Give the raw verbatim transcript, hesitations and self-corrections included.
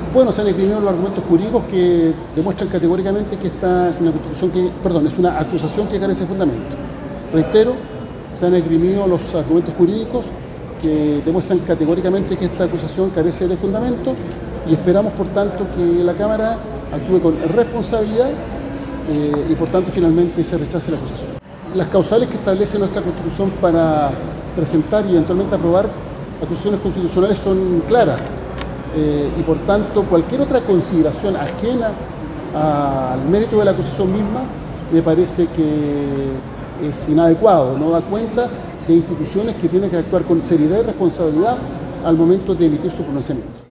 Bueno, se han esgrimido los argumentos jurídicos que demuestran categóricamente que esta es una constitución que, perdón, es una acusación que carece de fundamento. Reitero, se han esgrimido los argumentos jurídicos que demuestran categóricamente que esta acusación carece de fundamento y esperamos, por tanto, que la Cámara actúe con responsabilidad eh, y, por tanto, finalmente se rechace la acusación. Las causales que establece nuestra Constitución para presentar y eventualmente aprobar acusaciones constitucionales son claras. Eh, y por tanto cualquier otra consideración ajena al mérito de la acusación misma me parece que es inadecuado, no da cuenta de instituciones que tienen que actuar con seriedad y responsabilidad al momento de emitir su pronunciamiento.